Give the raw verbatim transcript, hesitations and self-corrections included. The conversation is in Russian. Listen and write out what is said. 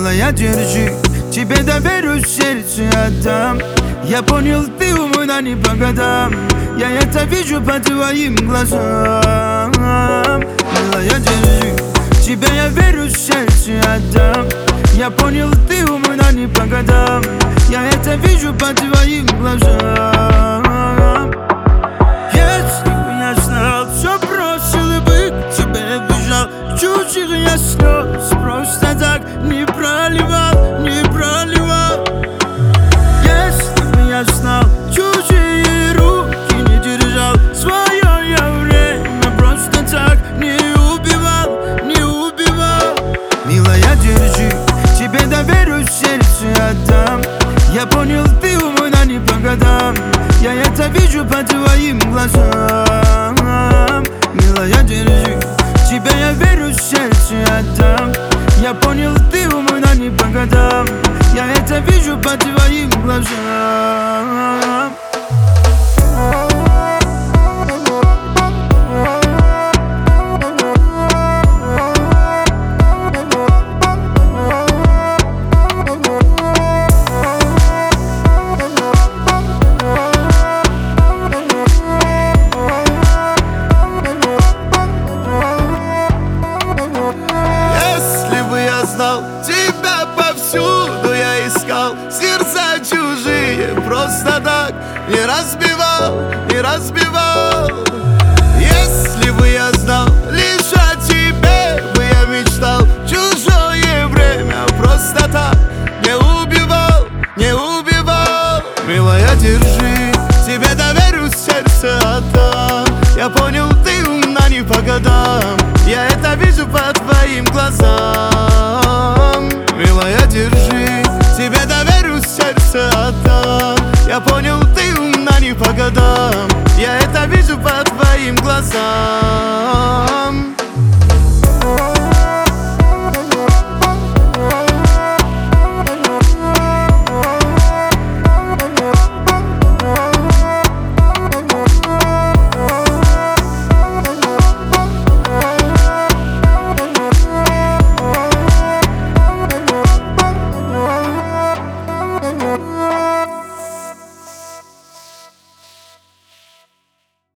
Милая, держи, тебе доверюсь, сердце отдам. Я понял, ты умна не по годам. Я это вижу по твоим глазам. Милая, держи, тебе я верю, сердце отдам. Я понял, ты умна не по годам. Я это вижу по твоим глазам. Если бы я знал, все бросил бы, тебя бежал, чужих я слез просто так не проливал, не проливал. Если бы я знал, чужие руки не держал, свое я время просто так не убивал, не убивал. Милая, держи, тебе доверюсь, сердце отдам. Я понял, ты умна не по годам. Я это вижу по твоим глазам. Милая, держи, тебе я верю, сердце отдам. Я понял, ты умна не по годам. Я это вижу по твоим глазам. Тебя повсюду я искал, сердца чужие просто так не разбивал, не разбивал. Если бы я знал, лишь о тебе бы я мечтал, чужое время просто так не убивал, не убивал. Милая, держи, тебе доверюсь, сердце отдам. Я понял, ты умна не по годам. Я это вижу по твоим глазам. Милая, держи, тебе доверюсь, сердце отдам. Я понял, ты умна не по годам. Я это вижу по твоим глазам.